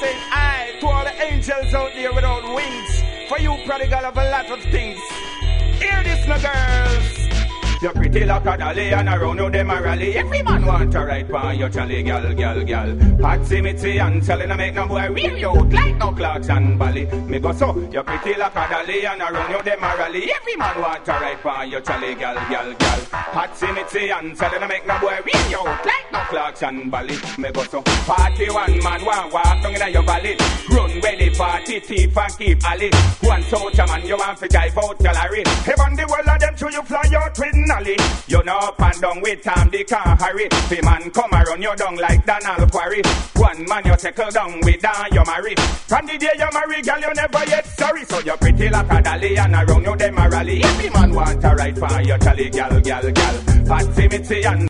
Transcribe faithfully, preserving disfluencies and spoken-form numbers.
saying I to all the angels out there without wings. For you prodigal of a lot of things. Hear this, my girls. You're pretty like a dolly and around you them a rally. Every man want to ride by your jolly gal, gal, gal. Hot simity and telling to make no boy wear you out like no clocks and bally. Me go so, you're pretty like a dolly and around you them a rally. Every man want to ride by your jolly gal, gal, gal. Hot simity and telling to make no boy wear you out like no clocks and bally. Me go so, party one man want walk down in your valley. Run ready party, thief and keep alley. One soldier man you want to drive out gallery. Heaven the world of them show you fly out with you know up and down with time they can't hurry. The man come around you down like Donald Quarry. One man you tackle down with Dan you marry. From the day you marry girl you never yet sorry. So you're pretty like a dolly and around you them a rally. Every man want to ride for your jolly gal gal gal. Hot simity and